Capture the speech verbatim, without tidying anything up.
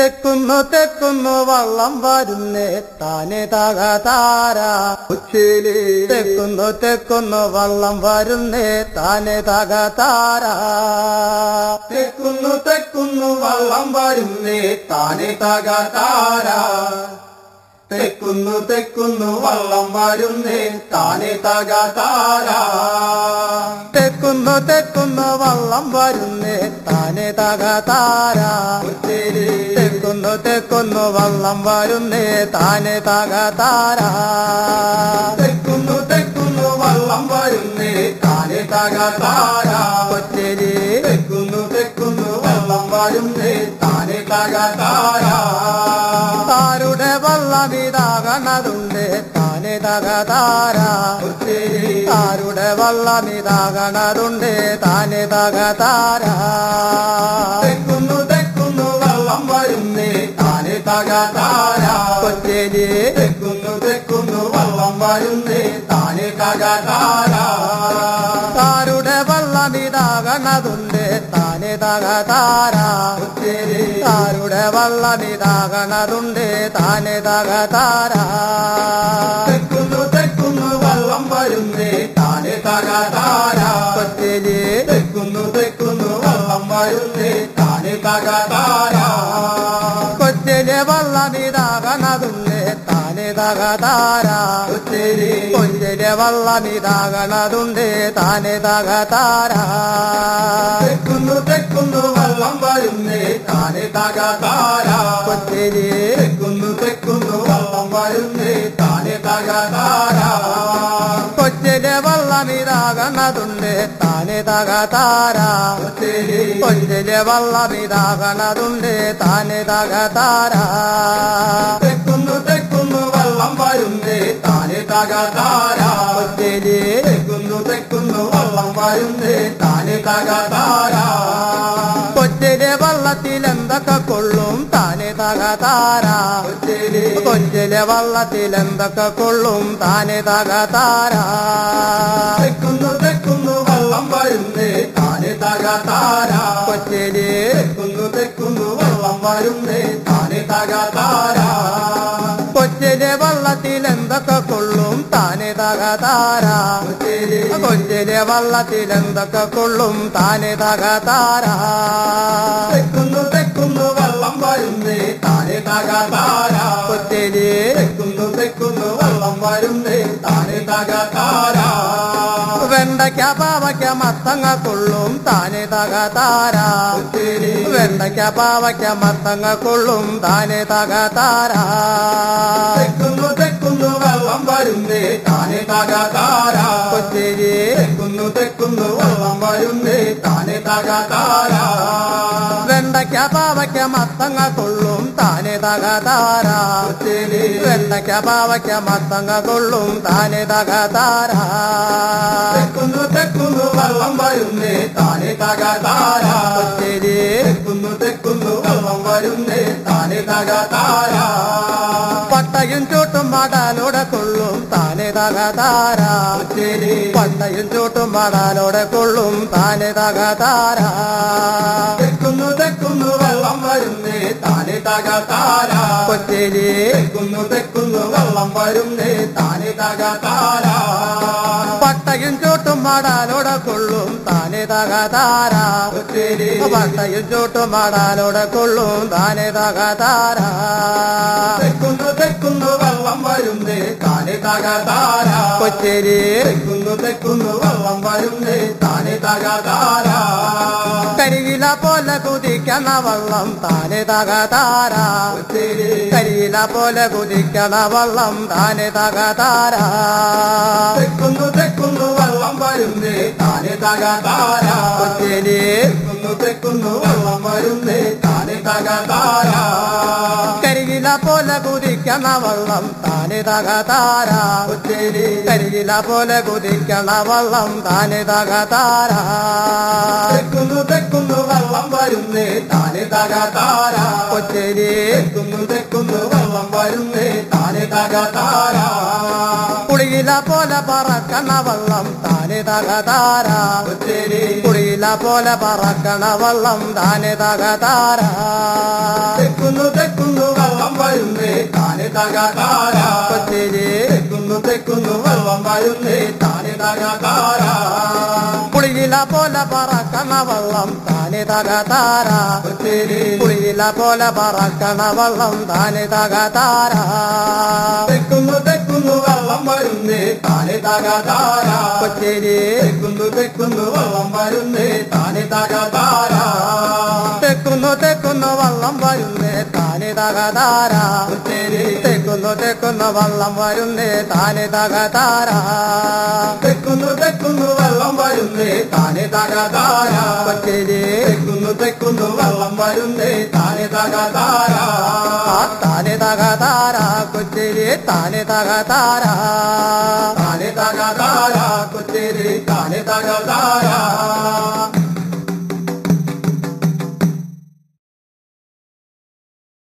തെക്കുന്നു തെക്കുന്നു വള്ളം വരുന്നേ താനെ തകതാര ഉച്ചേലേ തെക്കുന്നു തെക്കുന്നു വള്ളം വരുന്നേ താനെ തകതാര തെക്കുന്നു തെക്കുന്നു വള്ളം വരുന്നേ താനെ തകതാര തെക്കുന്നു തെക്കുന്നു വള്ളം വരുന്നേ താനെ തകതാര തെക്കുന്നു തെക്കുന്നു വള്ളം വരുന്നേ താനെ തകതാര തെക്കുന്നു തെക്കുന്നു വള്ളം വരുന്നേ താനെ തകതാര തെക്കുന്നു തെക്കുന്നു വള്ളം വരുന്നേ താനെ തകതാര കൊച്ചേരി തെക്കുന്നു തെക്കുന്നു വള്ളം വരുന്നേ താനെ തകതാര താരുടെ വള്ളമിതാകണതുണ്ട് താനെ തകതാര താരുടെ വള്ളമിതാകണതുണ്ട് താനെ തകതാര തെക്കുന്നു തെക്കുന്നു വള്ളം വരുന്നേ താനെ തകതാര കൊച്ചേരി തെക്കുന്നു തെക്കുന്നു വള്ളം വരുന്നേ താനെ തകതാര താരുടെ വള്ളമിതാകണതുണ്ട് താനെ തകതാര താരുടെ വള്ളമിതാകണതുണ്ട് താനെ തകതാര തെക്കുന്നു തെക്കുന്നു വള്ളം വരുന്നേ താനെ തകതാര കൊച്ചേരി തെക്കുന്നു തെക്കുന്നു വള്ളം വരുന്നേ താനെ തകതാര കൊച്ചിലെ വള്ളമിതാകണതുണ്ട് താനെ തകതാര കൊച്ചിലെ വള്ളമിതാകണതുണ്ട് താനെ തകതാര തെക്കുന്നു തെക്കുന്നു വള്ളം വരുന്നേ താനെ തകതാര കൊച്ചിലെ തെക്കുന്നു തെക്കുന്നു വള്ളം വരുന്നേ താനെ തകതാര കൊച്ചിലെ വള്ളമിതാകണതുണ്ട് താനെ തകതാര കൊച്ചിലെ വള്ളമിതാകണതുണ്ട് താനെ തകതാര തെക്കുന്നു തെക്കുന്നു വള്ളം വരുന്നേ താനെ തകതാര കൊച്ചിലെ തെക്കുന്നു തെക്കുന്നു വള്ളം വരുന്നേ താനെ തകതാര കൊച്ചിലെ വള്ളത്തിൽ എന്തൊക്കെ കൊള്ളും താനെ തകതാര കൊച്ചിലെ വള്ളത്തിൽ എന്തൊക്കെ കൊള്ളും താനെ തകതാര തെക്കുന്നു തെക്കുന്നു വള്ളം വരുന്നേ താനെ തകതാര കൊച്ചിലെ തെക്കുന്നു തെക്കുന്നു വള്ളം വരുന്നേ താനെ തകതാര കൊച്ചിലെ വള്ളത്തിൽ എന്തൊക്കെ കൊള്ളും താനെ തകതാര കൊച്ചിലെ വള്ളത്തിൽ എന്തൊക്കെ കൊള്ളും താനെ തകതാര തെക്കുന്നു തെക്കുന്നു വള്ളം വരുന്നേ താനെ തകതാര കൊച്ചിലെ തെക്കുന്നു തെക്കുന്നു വള്ളം വരുന്നേ താനെ തകതാര വെണ്ടയ്ക്ക പാവയ്ക്ക മത്തങ്ങ കൊള്ളും താനെ തകതാര വെണ്ടയ്ക്ക പാവയ്ക്ക മത്തങ്ങ കൊള്ളും താനെ തകതാര തെക്കുന്നു തെക്കുന്നു വെള്ളം വരുന്നേ താനെ തകതാര കൊച്ചേരി തെക്കുന്നു തെക്കുന്നു വെള്ളം വരുന്നേ താനെ തകതാര വെണ്ടയ്ക്ക പാവയ്ക്ക മത്തങ്ങ കൊള്ളും താനെ തകതാര വെണ്ടയ്ക്ക പാവയ്ക്ക മത്തങ്ങ കൊള്ളും താനെ തകതാര തെക്കുന്നു തെക്കുന്നു വെള്ളം വരുന്നേ താനെ തകതാര കൊച്ചേരി തെക്കുന്നു തെക്കുന്നു വെള്ളം വരുന്നേ താനെ തകതാര പട്ടയും ചൂട്ടും മടാലോടെ കൊള്ളും താനെ തകതാര പട്ടയും ചൂട്ടും മടാലോടെ കൊള്ളും താനെ തകതാര തെക്കുന്നു തെക്കുന്നു വെള്ളം വരുന്നേ താനെ തകതാര കൊച്ചേരി തെക്കുന്നു തെക്കുന്നു വെള്ളം വരുന്നേ താനെ തകതാര പട്ടയും ചൂട്ടും മടാലോടെ കൊള്ളും താനെ തകതാര പട്ടയും ചൂട്ടും മടാലോടെ കൊള്ളും താനെ തകതാര തെക്കുന്നു തെക്കുന്നു വെള്ളം വരുന്നേ താനെ തകതാര കൊച്ചേരി തെക്കുന്നു തെക്കുന്നു വെള്ളം വരുന്നേ താനെ തകതാര കരിയില പോലെ കുതിക്കണ വള്ളം താനെ തകതാര കരിയില പോലെ കുതിക്കണ വള്ളം താനെ തകതാര തെക്കുന്നു തെക്കുന്നു വെള്ളം വരുന്നേ താനെ തകതാര കൊച്ചേരി തെക്കുന്നു തെക്കുന്നു വെള്ളം വരുന്നേ താനെ തകതാര കരിയില പോലെ കുതിക്കണ വള്ളം താനെ തകതാര കരിയില പോലെ കുതിക്കണ വള്ളം താനെ തകതാര തെക്കുന്നു തെക്കുന്നു വെള്ളം വരുന്നേ താനെ തകതാര കൊച്ചേരി തെക്കുന്നു തെക്കുന്നു വെള്ളം വരുന്നേ താനെ തകതാര കുളിയില പോലെ പറക്കണ വള്ളം താനെ തകതാര കുളിയില പോലെ പറക്കണ വള്ളം താനെ തകതാര തെക്കുന്നു തകതാര കൊച്ചിരി തെക്കുന്നു തെക്കുന്നു വെള്ളം വരുന്നേ താനെ തകതാര പുളിയില പോലെ പറക്കണ വെള്ളം താനെ തകതാര കൊച്ചേരി പുളിയില പോലെ പറക്കണ വെള്ളം താനെ തകതാര തെക്കുന്നു തെക്കുന്നു വെള്ളം വരുന്നേ താനെ തകതാര കൊച്ചിരി തെക്കുന്നു തെക്കുന്നു വെള്ളം വരുന്നേ താനെ തകതാര തെക്കുന്നു തെക്കുന്നു വെള്ളം വരുന്നേ താനെ തകതാര കൊച്ചേരി തെക്കുന്നു തെക്കുന്നു വെള്ളം വരുന്നേ താനെ തകതാര തെക്കുന്നു തെക്കുന്നു വെള്ളം വരുന്നേ താനെ തകതാര കൊച്ചിരി തെക്കുന്നു തെക്കുന്നു വെള്ളം വരുന്നേ താനെ തകതാര താനെ തകതാര കൊച്ചിരി താനെ തകതാര താനെ തകതാര കൊച്ചേരി താനെ തകതാര